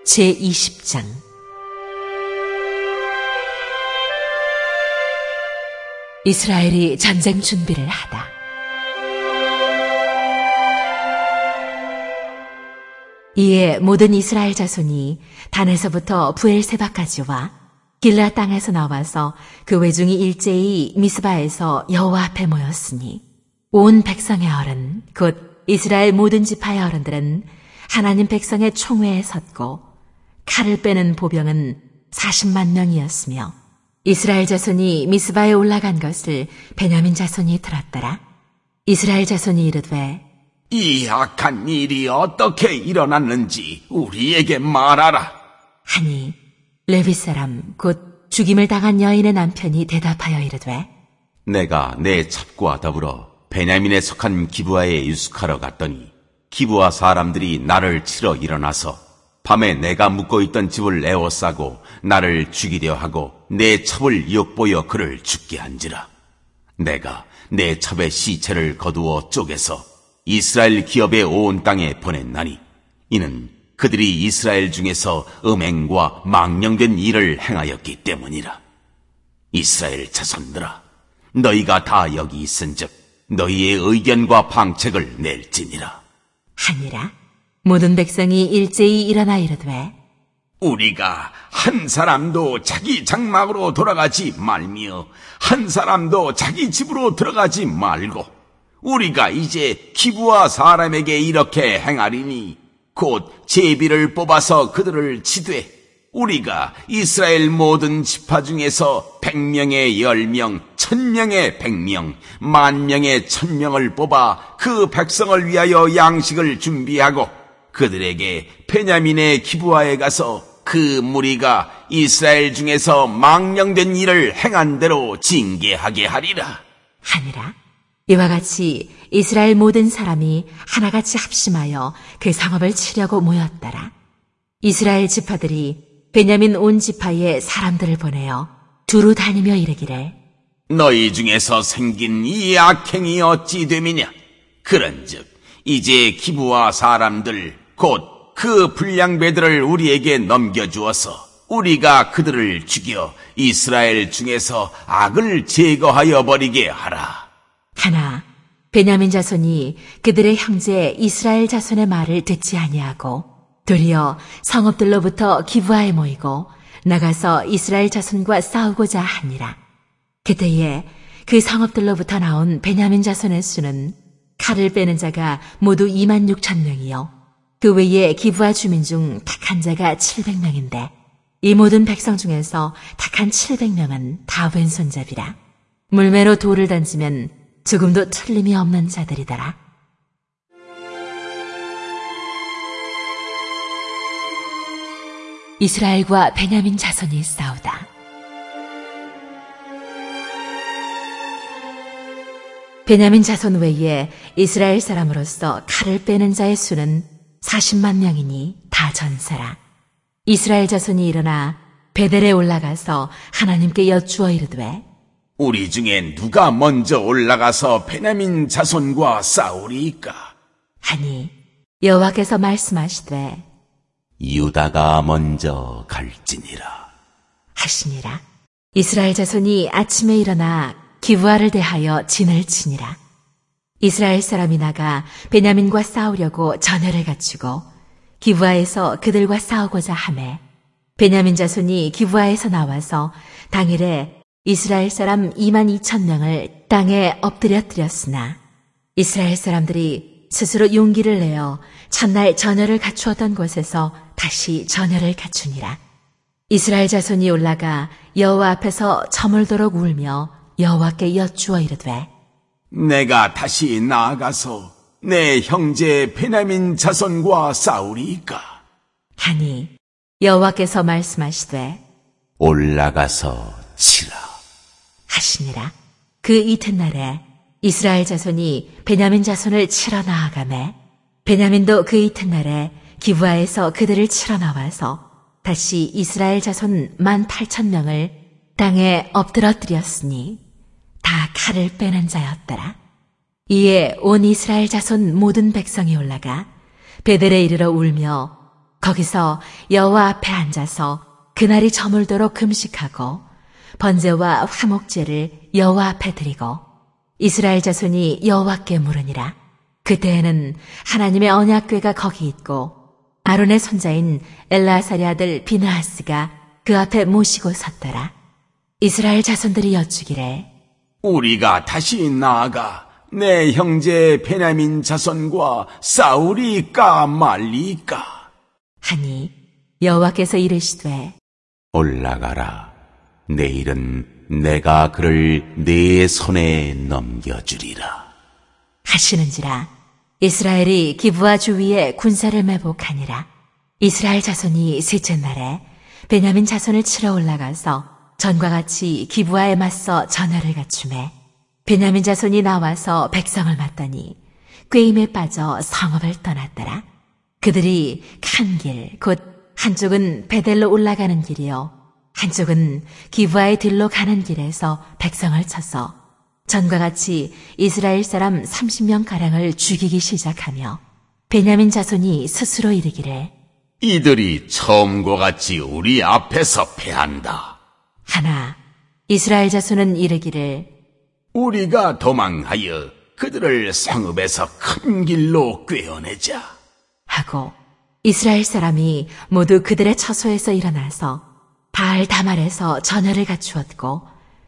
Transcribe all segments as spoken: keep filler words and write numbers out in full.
제이십 장. 이스라엘이 전쟁 준비를 하다. 이에 모든 이스라엘 자손이 단에서부터 브엘세바까지 와 길라 땅에서 나와서 그 외중이 일제히 미스바에서 여호와 앞에 모였으니 온 백성의 어른 곧 이스라엘 모든 지파의 어른들은 하나님 백성의 총회에 섰고 칼을 빼는 보병은 사십만 명이었으며 이스라엘 자손이 미스바에 올라간 것을 베냐민 자손이 들었더라. 이스라엘 자손이 이르되 이 악한 일이 어떻게 일어났는지 우리에게 말하라 하니 레위 사람 곧 죽임을 당한 여인의 남편이 대답하여 이르되 내가 내 첩과 더불어 베냐민에 속한 기브아에 유숙하러 갔더니 기브아 사람들이 나를 치러 일어나서 밤에 내가 묵고 있던 집을 에워싸고 나를 죽이려 하고 내 첩을 욕보여 그를 죽게 한지라. 내가 내 첩의 시체를 거두어 쪼개서 이스라엘 기업의 온 땅에 보냈나니 이는 그들이 이스라엘 중에서 음행과 망령된 일을 행하였기 때문이라. 이스라엘 자손들아, 너희가 다 여기 있은즉 너희의 의견과 방책을 낼지니라 하니라. 모든 백성이 일제히 일어나 이르되 우리가 한 사람도 자기 장막으로 돌아가지 말며 한 사람도 자기 집으로 들어가지 말고 우리가 이제 기브아 사람에게 이렇게 행하리니 곧 제비를 뽑아서 그들을 치되 우리가 이스라엘 모든 지파 중에서 백명의 열명, 천명의 백명, 만명의 천명을 뽑아 그 백성을 위하여 양식을 준비하고 그들에게 베냐민의 기브아에 가서 그 무리가 이스라엘 중에서 망령된 일을 행한 대로 징계하게 하리라 하니라. 이와 같이 이스라엘 모든 사람이 하나같이 합심하여 그 성읍을 치려고 모였더라. 이스라엘 지파들이 베냐민 온 지파에 사람들을 보내어 두루 다니며 이르기를 너희 중에서 생긴 이 악행이 어찌 됨이냐? 그런즉 이제 기브아 사람들 곧 그 불량배들을 우리에게 넘겨주어서 우리가 그들을 죽여 이스라엘 중에서 악을 제거하여 버리게 하라. 하나 베냐민 자손이 그들의 형제 이스라엘 자손의 말을 듣지 아니하고 도리어 성읍들로부터 기브아에 모이고 나가서 이스라엘 자손과 싸우고자 하니라. 그때에 그 성읍들로부터 나온 베냐민 자손의 수는 칼을 빼는 자가 모두 이만 육천 명이요 그 외에 기브아 주민 중 택한 자가 칠백 명인데 이 모든 백성 중에서 택한 칠백 명은 다 왼손잡이라. 물매로 돌을 던지면 조금도 틀림이 없는 자들이더라. 이스라엘과 베냐민 자손이 싸우다. 베냐민 자손 외에 이스라엘 사람으로서 칼을 빼는 자의 수는 사십만 명이니 다 전사라. 이스라엘 자손이 일어나 베델에 올라가서 하나님께 여쭈어 이르되 우리 중에 누가 먼저 올라가서 베냐민 자손과 싸우리이까? 하니 여호와께서 말씀하시되 유다가 먼저 갈지니라 하시니라. 이스라엘 자손이 아침에 일어나 기브아를 대하여 진을 치니라. 이스라엘 사람이 나가 베냐민과 싸우려고 전열을 갖추고 기브아에서 그들과 싸우고자 하매 베냐민 자손이 기브아에서 나와서 당일에 이스라엘 사람 이만 이천 명을 땅에 엎드려뜨렸으나 이스라엘 사람들이 스스로 용기를 내어 첫날 전열을 갖추었던 곳에서 다시 전열을 갖추니라. 이스라엘 자손이 올라가 여호와 앞에서 저물도록 울며 여호와께 여쭈어 이르되 내가 다시 나아가서 내 형제 베냐민 자손과 싸우리이까? 하니 여호와께서 말씀하시되 올라가서 치라 하시니라. 그 이튿날에 이스라엘 자손이 베냐민 자손을 치러 나아가매 베냐민도 그 이튿날에 기브아에서 그들을 치러 나와서 다시 이스라엘 자손 만 팔천 명을 땅에 엎드러뜨렸으니 다 칼을 빼는 자였더라. 이에 온 이스라엘 자손 모든 백성이 올라가 베델에 이르러 울며 거기서 여호와 앞에 앉아서 그날이 저물도록 금식하고 번제와 화목제를 여호와 앞에 드리고 이스라엘 자손이 여호와께 물으니라. 그때에는 하나님의 언약궤가 거기 있고 아론의 손자인 엘라사리 아들 비느하스가 그 앞에 모시고 섰더라. 이스라엘 자손들이 여쭈기를 우리가 다시 나아가 내 형제 베냐민 자손과 싸우리까 말리까 하니 여호와께서 이르시되 올라가라. 내일은 내가 그를 네 손에 넘겨주리라. 하시는지라. 이스라엘이 기브아 주위에 군사를 매복하니라. 이스라엘 자손이 셋째 날에 베냐민 자손을 치러 올라가서 전과 같이 기브아에 맞서 전열을 갖추매 베냐민 자손이 나와서 백성을 맞더니 꾀임에 빠져 성읍을 떠났더라. 그들이 칸 길, 곧 한쪽은 베델로 올라가는 길이요 한쪽은 기브아의 들로 가는 길에서 백성을 쳐서 전과 같이 이스라엘 사람 삼십 명가량을 죽이기 시작하며 베냐민 자손이 스스로 이르기를 이들이 처음과 같이 우리 앞에서 패한다. 하나 이스라엘 자손은 이르기를 우리가 도망하여 그들을 성읍에서 큰 길로 꿰어내자 하고 이스라엘 사람이 모두 그들의 처소에서 일어나서 바알 다말에서 전열을 갖추었고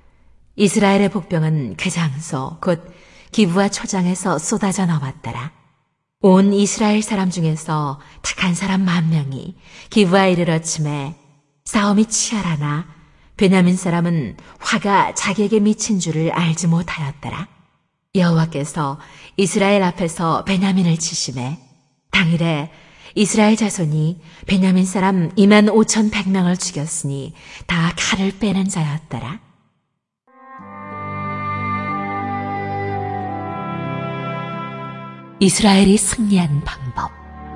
이스라엘의 복병은 그 장소 곧 기브아 초장에서 쏟아져 나왔더라. 온 이스라엘 사람 중에서 탁한 사람 만 명이 기브아에 이르러침에 싸움이 치열하나 베냐민 사람은 화가 자기에게 미친 줄을 알지 못하였더라. 여호와께서 이스라엘 앞에서 베냐민을 치심에 당일에 이스라엘 자손이 베냐민 사람 이만 오천백 명을 죽였으니 다 칼을 빼는 자였더라. 이스라엘이 승리한 방법.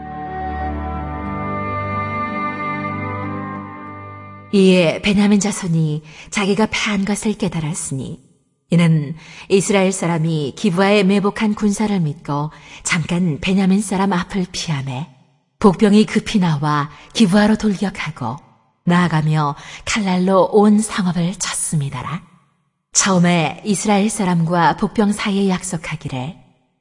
이에 베냐민 자손이 자기가 패한 것을 깨달았으니 이는 이스라엘 사람이 기브아에 매복한 군사를 믿고 잠깐 베냐민 사람 앞을 피하매 복병이 급히 나와 기브아로 돌격하고 나아가며 칼날로 온 성읍을 쳤습니다라. 처음에 이스라엘 사람과 복병 사이에 약속하기를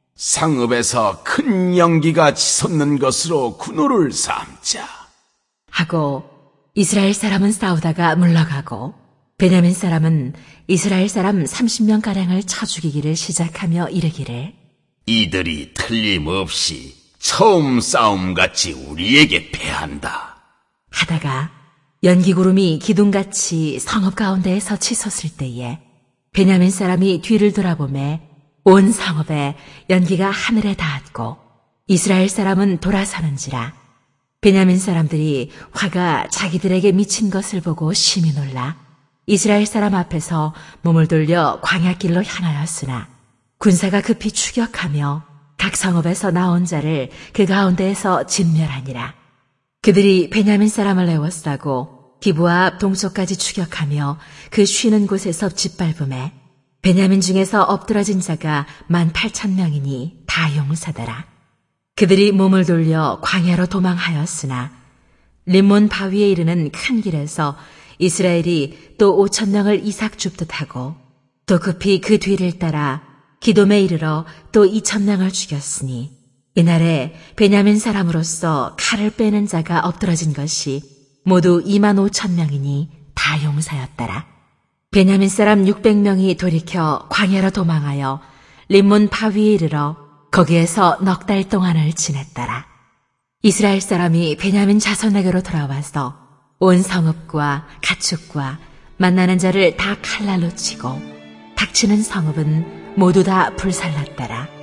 성읍에서 큰 연기가 치솟는 것으로 군호를 삼자 하고 이스라엘 사람은 싸우다가 물러가고 베냐민 사람은 이스라엘 사람 삼십 명가량을 쳐 죽이기를 시작하며 이르기를 이들이 틀림없이 처음 싸움같이 우리에게 패한다 하다가 연기구름이 기둥같이 성읍 가운데에서 치솟을 때에 베냐민 사람이 뒤를 돌아보매 온 성읍에 연기가 하늘에 닿았고 이스라엘 사람은 돌아서는지라. 베냐민 사람들이 화가 자기들에게 미친 것을 보고 심히 놀라 이스라엘 사람 앞에서 몸을 돌려 광야길로 향하였으나 군사가 급히 추격하며 각 성읍에서 나온 자를 그 가운데에서 진멸하니라. 그들이 베냐민 사람을 애워싸고 기브아 앞 동쪽까지 추격하며 그 쉬는 곳에서 짓밟음에 베냐민 중에서 엎드러진 자가 만 팔천 명이니 다 용사더라. 그들이 몸을 돌려 광야로 도망하였으나 림몬 바위에 이르는 큰 길에서 이스라엘이 또 오천 명을 이삭 줍듯 하고 또 급히 그 뒤를 따라 기돔에 이르러 또 이천 명을 죽였으니 이날에 베냐민 사람으로서 칼을 빼는 자가 엎드러진 것이 모두 이만 오천 명이니 다 용사였더라. 베냐민 사람 육백 명이 돌이켜 광야로 도망하여 림몬 바위에 이르러 거기에서 넉 달 동안을 지냈더라. 이스라엘 사람이 베냐민 자손에게로 돌아와서 온 성읍과 가축과 만나는 자를 다 칼날로 치고 닥치는 성읍은 모두 다 불살랐더라.